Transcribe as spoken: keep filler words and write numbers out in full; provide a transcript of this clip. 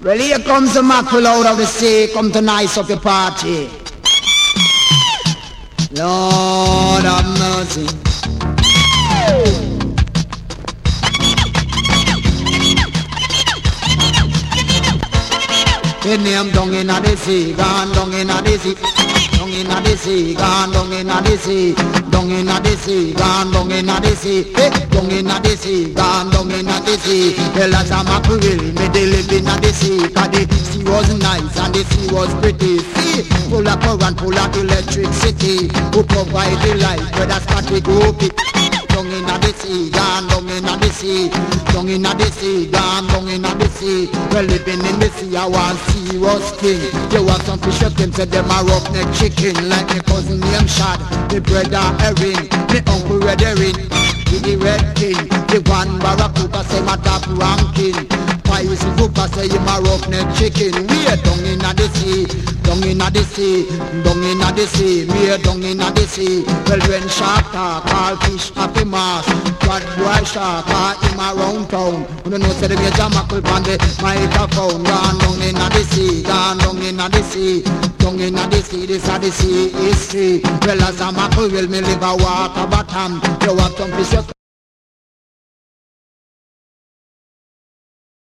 Well, here comes the mackerel out of the sea, come to nice up your party. Lord have mercy. His name down in the sea, gone down in the sea. Down in the sea, gone down in the sea. Down in the sea, gone down in the sea. Hey, down in the sea, gone down in the sea. Well, as a mackerel, me they live in the sea. Cause the sea was nice and the sea was pretty. See, full of current, full of electricity. Who provide the light, whether static or it. Down in the sea, gone down in the sea. Down in the sea, gone down in the sea. Well, living in the sea, I want serious king. You want some fish up, them say them a roughneck chicken. Like my cousin named Shad, the brother Erin, the uncle Red Erin, with the red king. The one Barracuda say my top ranking. Pies Fuka say him a roughneck chicken. We are down in the sea, down in the sea, down in the sea. We are down in the sea. Well, when shark talk, all fish have a mask. Bad boy shark, all him around town. You don't know say the major mackerel on the microphone. Gone down in the sea, gone down in the sea. Down in the sea, this is the sea history. Well, as a mackerel, me live a water bottom. You want some fish